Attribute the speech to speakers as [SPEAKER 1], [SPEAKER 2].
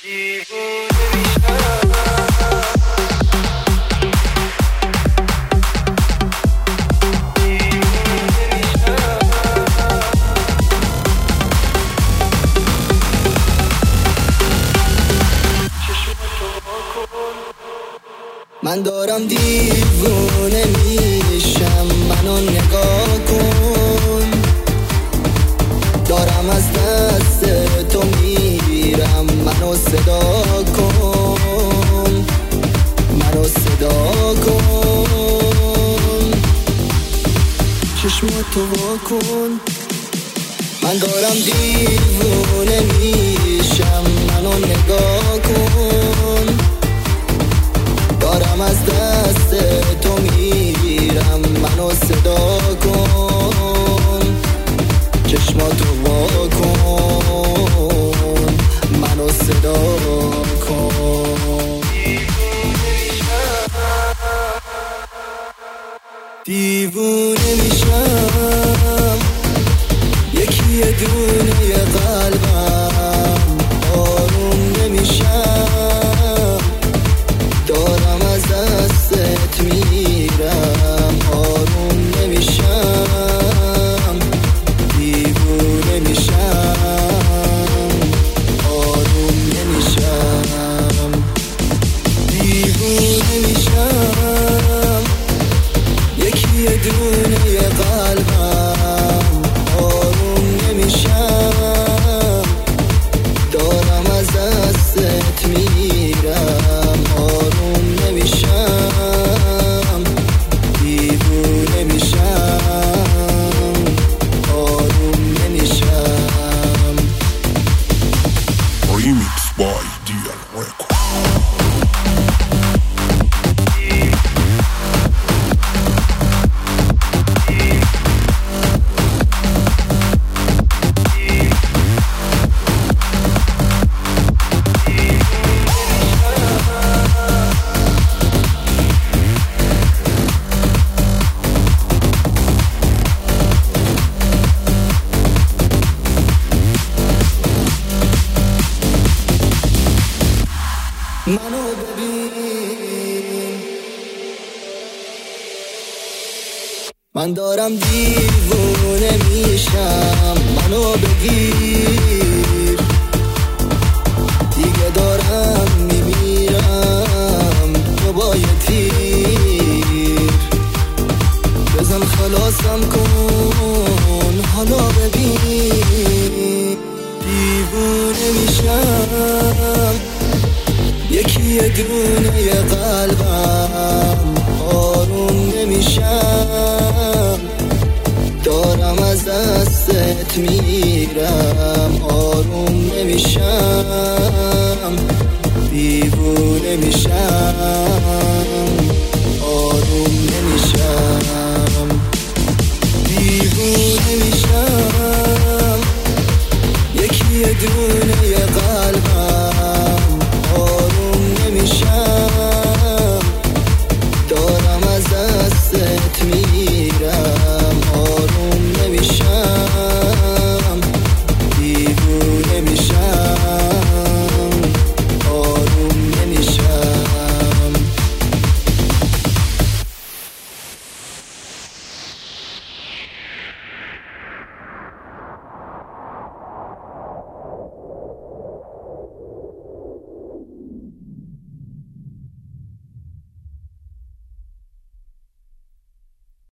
[SPEAKER 1] من دارم دیوونه میشم، منو نگاه کن. دارم از دست تو میرم، منو صدا کن، منو صدا کن. چشماتو وا کن. من دارم دیوونه میشم، منو نگاه کن. دارم از دست تو میرم، منو صدا کن. چشماتو وا کن، منو صدا کن. دیوونه میشم، یکی یه دونه قلبم آروم نمیشم. دارم از دستت میرم، آروم نمیشم. دیوونه میشم، آروم نمیشم. دیوونه میشم، یکی یه دونه قلبم آروم نمیشم. دارم از دستت میرم، آروم نمیشم. دیوونه میشم، آروم نمیشم.
[SPEAKER 2] Remix by DL Records.
[SPEAKER 1] منو ببین، من دارم دیوونه میشم. منو بگیر، دیگه دارم میمیرم. تو با یه تیر بزن خلاصم کن. حالا ببین، دیوونه میشم، یکی یه دونه قلبم آروم نمیشم. دارم از دستت میرم، آروم نمیشم. دیوونه میشم، آروم نمیشم. دیوونه میشم، یکی یه دونه قلبم آروم نمیشم.